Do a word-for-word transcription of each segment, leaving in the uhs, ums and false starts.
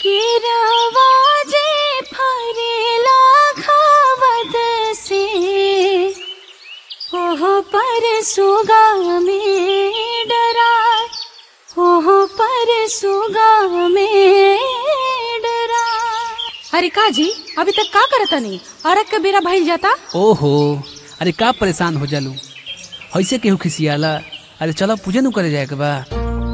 केरावाजे फरेला खावत से ओह पर सुगा में डराय ओह पर सुगा में डराय। अरे का जी अभी तक का करता नहीं अरग के बेरा भइल जाता। ओहो अरे का परेशान हो जालू ऐसे केहू खिसियाला। अरे चलो पूजन करे जाए के बा।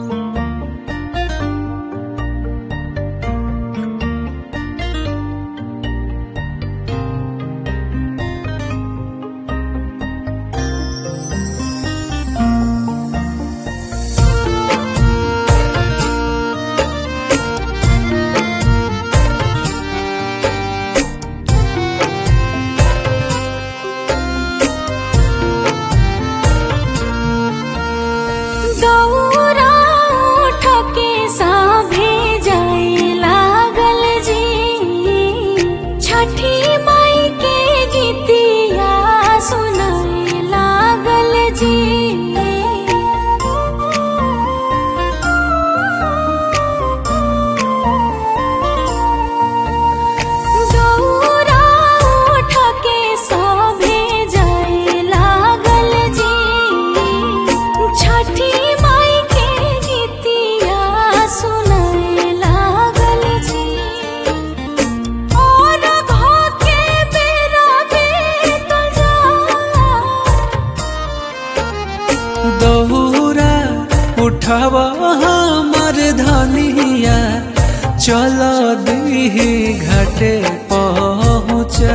दौरा उठ के साभे जाए लागल जी छठी माई के गीतिया सुनाए लागल जी। दौरा उठ के साभे जाए लागल जी छठी दौरा उठावा हमर धनिया चल दीही घाटे पहुँचा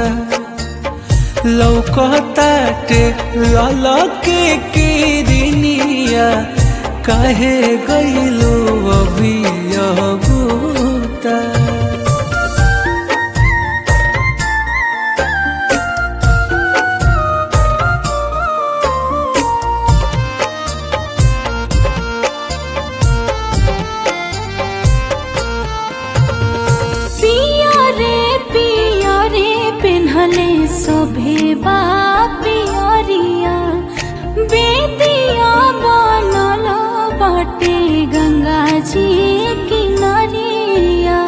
लौकताटे ललके किरनिया काहे गइलो अभी अबूता। पेन्हले सभे बा पियरिया बेदिया बनल बाटे गंगा जी किनारिया।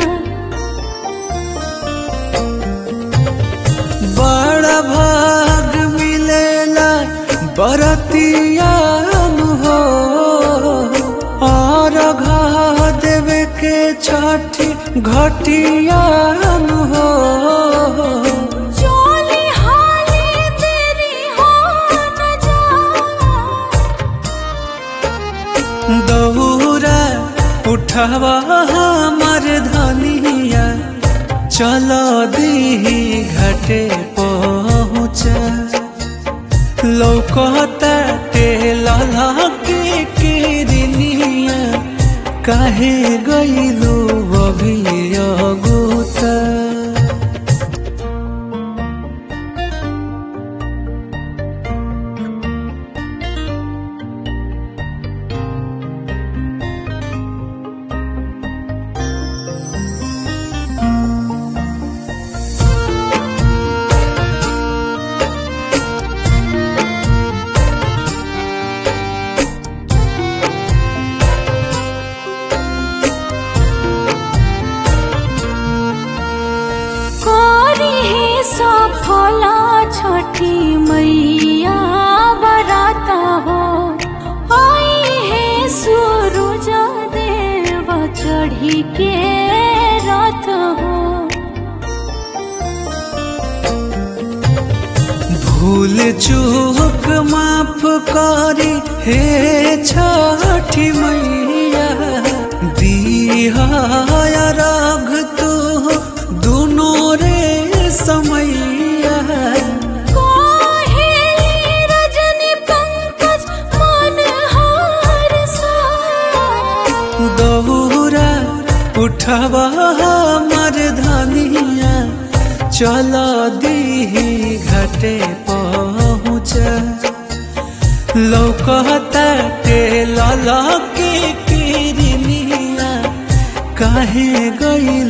बड़ा भाग मिलेला बरतिया हो और घा देवे के छठी घटिया हो। दौरा उठावा हमर धनिया चल दीही घाटे पहुँचा लौकताटे ललके किरनिया काहे गइलो अभी अगुता। सफला छठी मैया बराता हो आई है सूरज देव चढ़ी के रथ हो। भूल चूक माफ करी हे छठी मैया दीहा राग तू दुनो रे समैया। रजनी पंकज मन हार सा दौरा उठावा हमर धनिया चल दीही घाटे पहुँचा लौकताटे ललके किरनिया काहे गइल